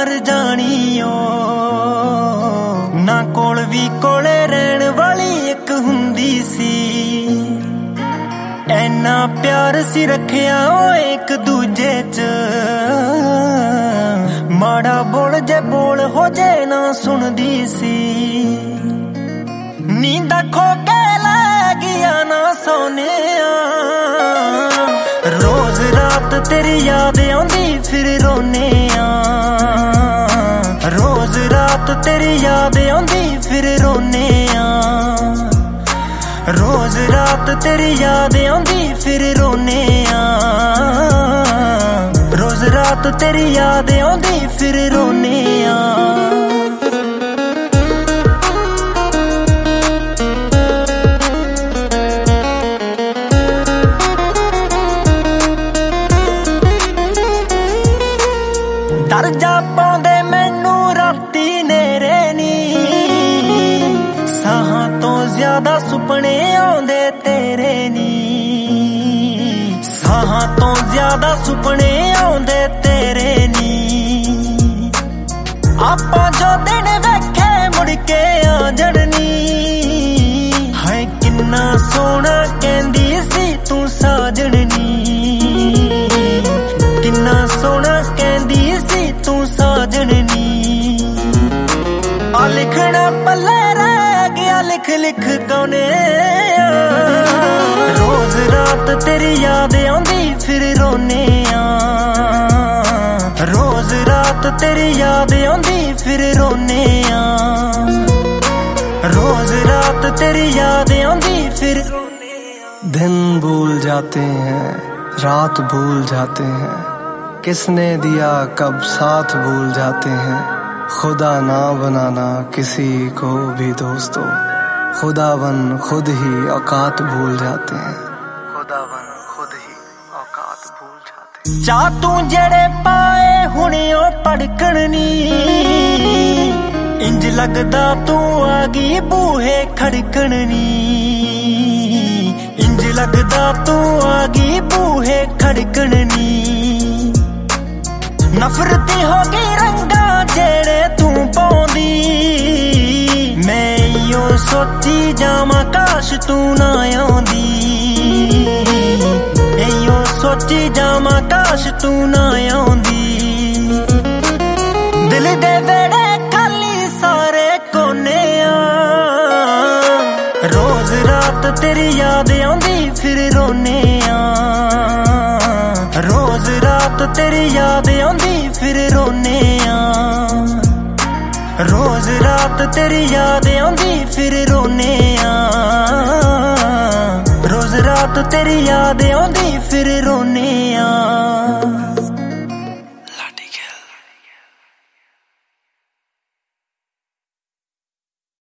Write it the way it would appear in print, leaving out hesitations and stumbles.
मर जानियो ना कोल भी कोले रहन वाली एक हुंदी सी ऐना प्यार सी रखिया एक दूजे च माड़ा बोल जे बोल हो जे ना सुनदी सी नींद खो के लै गया ना सोने रोज रात तेरी याद आंदी फिर रोने रोज रात तेरी याद आंदी फिर रोने रोज रात तेरी याद आंदी फिर रोने रोज रात तेरी याद आंदी फिर रोने दर्जा पाउंदे मैनू राती नेरे नी साहां तो ज्यादा सुपने आउंदे तेरे नी साहां तो ज्यादा सुपने आउंदे तेरे नी आपां जो दिन वेखे मुड़ के आ जड़नी हाय किन्ना सोहना कहंदी सी तू साजणनी किन्ना सोहना कहंदी सी तू साजणनी आ लिखना पल्ले रह गया लिख लिख कौने रोज रात तेरी याद आंदी फिर रोने रोज रात तेरी याद आंदी फिर रोने रोज रात तेरी याद आंदी फिर दिन भूल जाते हैं रात भूल जाते हैं किसने दिया कब साथ भूल जाते हैं खुदा ना बनाना किसी को भी दोस्तों खुदावन खुद ही औकात भूल जाते हैं खुदावन खुद ही औकात भूल जाते हैं चा तू जड़े पाए हुणे ओ पड़कणनी इंज लगदा तू आगी बूहे खड़कणनी इंज लगदा तू आगी बूहे खड़कणनी नफरती हो गई रंगा जेड़े तू पाउंदी मैं यो सोची जावां काश तू ना आउंदी यो सोची जावां काश तू ना आउंदी दिल दे वेड़े खाली सारे कोने रोज रात तेरी याद आंदी फिर रोने रोज रात तेरी याद आंदी फिर रोने रोज रात तेरी याद आंदी फिर रोने रोज रात तेरी याद आंदी फिर रोने